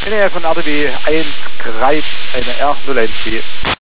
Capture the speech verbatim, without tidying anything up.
In der Nähe von R T W eins Kreis, eine R null eins B.